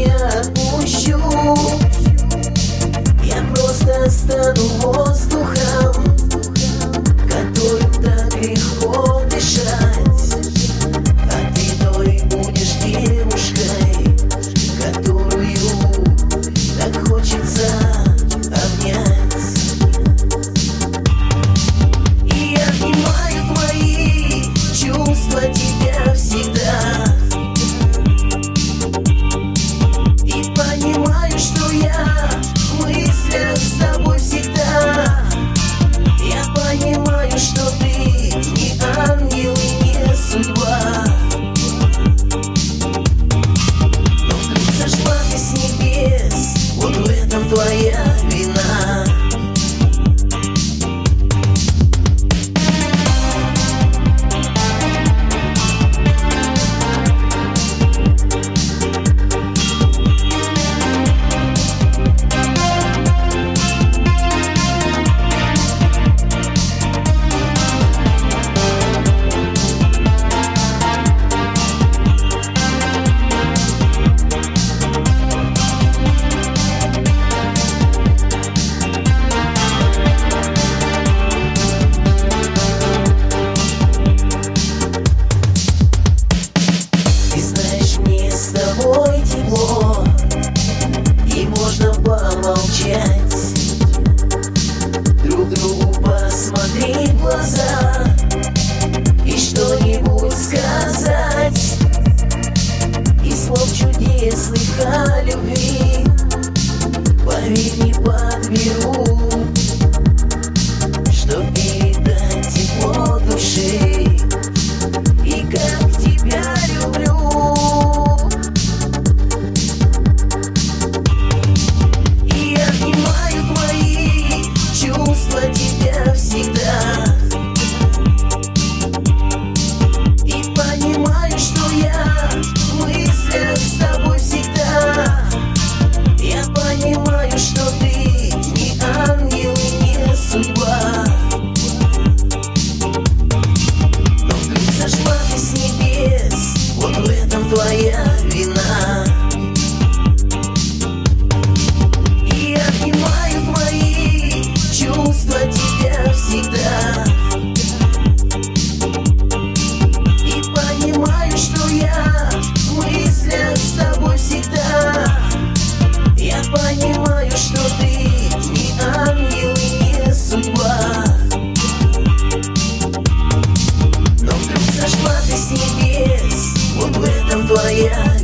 не отпущу. Я просто стану воздухом, которым так легко дышать, а ты той будешь девушкой, которую так хочется обнять. И я обнимаю твои чувства, тебя всегда, и понимаю, что я в мыслях с тобой всегда. Я понимаю, что ты не ангел и не судьба, но вдруг сошла ты с небес, вот в этом твоя вина. С тобой тепло, и можно помолчать, друг другу посмотреть в глаза и что-нибудь сказать. И слов чудесных о любви, поверь, не подберу, чтоб передать тепло души и как тебя люблю. Тебя всегда, и понимаю, что я в мыслях с тобой всегда. Я понимаю, что ты не ангел и не судьба, но вдруг сошла ты с небес, вот в этом твоя вина. И обнимаю твои чувства, тебя всегда, и понимаю, что я в мыслях с тобой всегда. Я понимаю, что ты не ангел и не судьба, но вдруг сошла ты с небес, вот в этом твоя